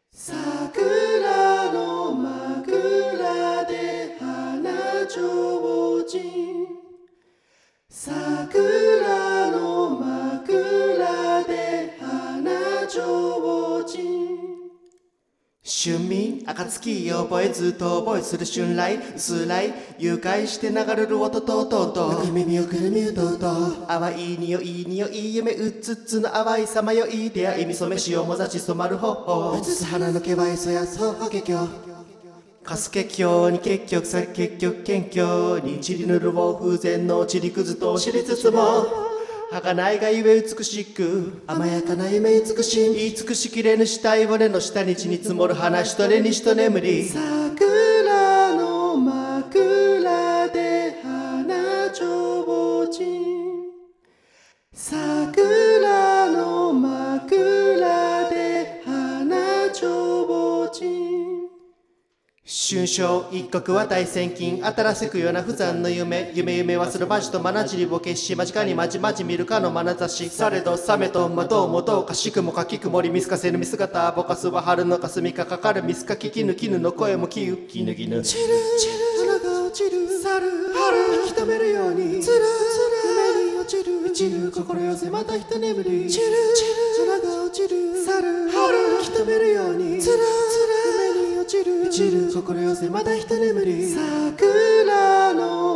桜の枕で花ちょうちん、桜の枕で花ちょうちん。春眠暁覚えずっと覚えする春来薄らい誘拐して流れる音と音と耳をくるみうとうと淡い匂い匂い夢うつつの淡いさまよい出会い見初め潮もざし染まる頬うつつ花の毛は磯やそうけきょかすけ京に結局さ結局謙虚に散りぬるを風前の散りくずと知りつつも儚いがゆえ美しく甘やかな夢美しい慈しきれぬ死体骨の下に地に積もる花一重にしと眠り桜の枕で花ちょうちん、桜の枕で花ちょうちん。春宵一刻は大千金新しくような不残の夢夢はするまじとまなじりを消し間近にまじまじ見るかの眼差しされど覚めとまどうもどうかしくもかき曇り見透かせぬ見姿ぼかすは春の霞かかかる見透かききぬきぬの声もきゆきぬきぬ散る花が落ちる去る春引き止めるようにつら夢に落ちる一流心寄せまた一眠り散る花が落ちる去る春引き止めるようにつら夢に落ちる一流心寄せまた一眠り桜の